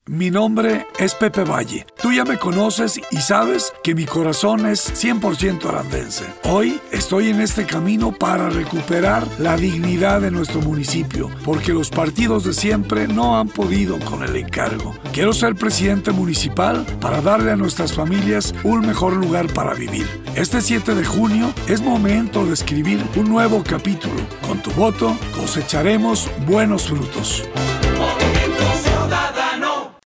Mi nombre es Pepe Valle. Tú ya me conoces y sabes que mi corazón es 100% arandense. Hoy estoy en este camino para recuperar la dignidad de nuestro municipio, porque los partidos de siempre no han podido con el encargo. Quiero ser presidente municipal para darle a nuestras familias un mejor lugar para vivir. Este 7 de junio es momento de escribir un nuevo capítulo. Con tu voto cosecharemos buenos frutos.